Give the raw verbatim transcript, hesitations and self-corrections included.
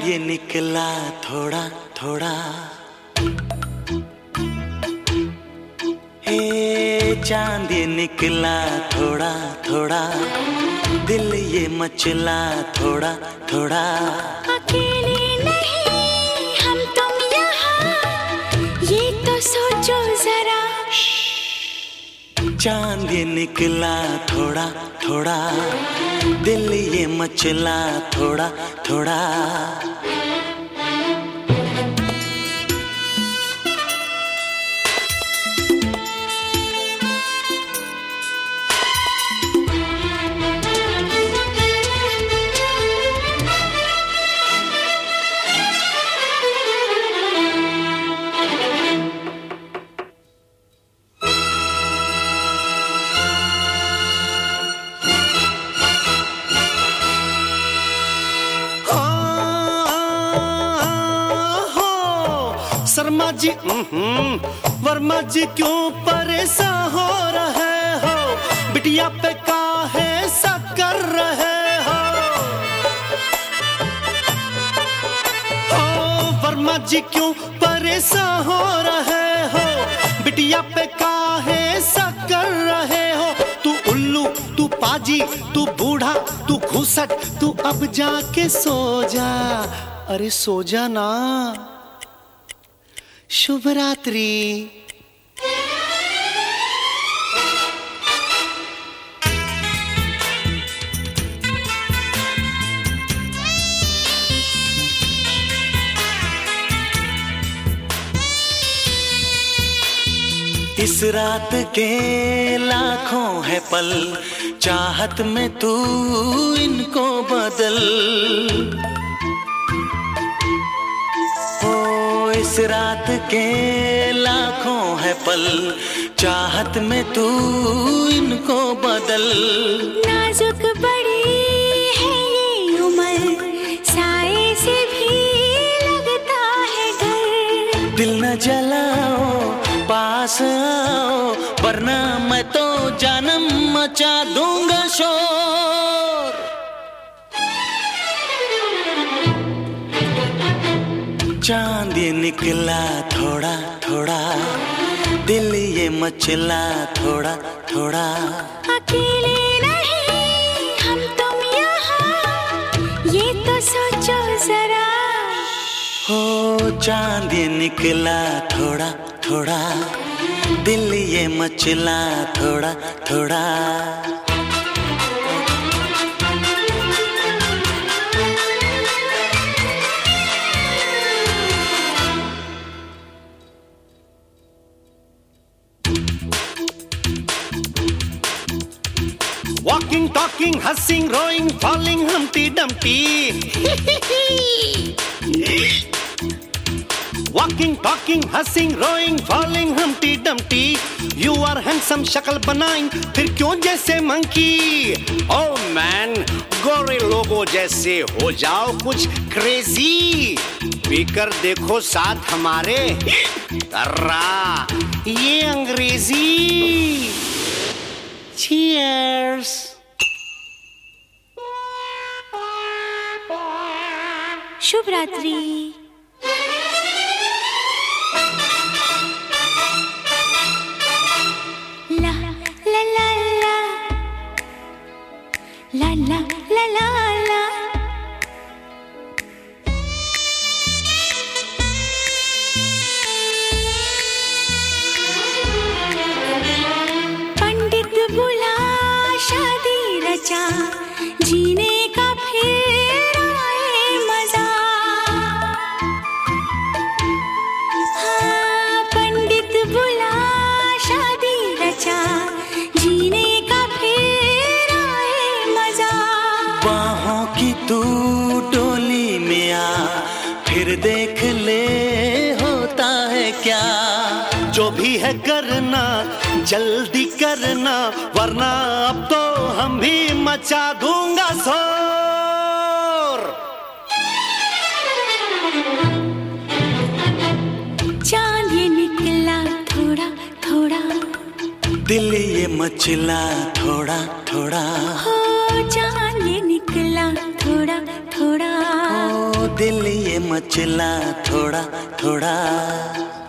ये निकला थोड़ा थोड़ा, हे चांद ये निकला थोड़ा थोड़ा, दिल ये मचला थोड़ा थोड़ा। अकेले नहीं हम तुम यहाँ, ये तो सोचो जरा। चांद ये निकला थोड़ा थोड़ा, दिल ये मचला थोड़ा थोड़ा। शर्मा जी वर्मा जी क्यों परेशान हो रहे हो, बिटिया पे काहे सा कर रहे हो। ओ वर्मा जी क्यों परेशान हो रहे हो, बिटिया पे काहे सा कर रहे हो। तू उल्लू तू पाजी तू बूढ़ा तू घूसट, तू अब जाके सो जा, अरे सो जा ना। शुभ रात्रि। इस रात के लाखों है पल, चाहत में तू इनको बदल। इस रात के लाखों है पल, चाहत में तू इनको बदल। नाजुक बड़ी है ये उम्र, साए से भी लगता है डर। दिल न जलाओ पास आओ, वरना मैं तो जानम मचा दूंगा शोर। चांद ये निकला थोड़ा थोड़ा, दिल ये मचला थोड़ा थोड़ा। अकेले नहीं हम तुम यहाँ, ये तो सोचो जरा। हो चांद ये निकला थोड़ा थोड़ा, दिल ये मचला थोड़ा थोड़ा। Walking, talking, hussing, rowing, falling, Humpty Dumpty. Walking, talking, hussing, rowing, falling, Humpty Dumpty. You are handsome, शक्ल बनाई, फिर क्यों जैसे मंकी। Oh man, गोरे लोगों जैसे हो जाओ कुछ क्रेजी। पीकर देखो साथ हमारे, तर्रा ये अंग्रेजी। Cheers! शुभ रात्रि। ला ला ला ला ला ला ला ला ला। पंडित बुला शादी रचा, जीने का फिर आए मजा। हाँ पंडित बुला शादी रचा, जीने का फिर आए मजा। बाहों की तू डोली में आ, फिर देख ले होता है क्या। जो भी है करना जल्दी करना, वरना अब तो हम भी मचा दूंगा शोर। चांद ये निकला थोड़ा थोड़ा, दिल ये मचला थोड़ा थोड़ा। हो चांद ये निकला थोड़ा थोड़ा, ओ दिल ये मचला थोड़ा थोड़ा।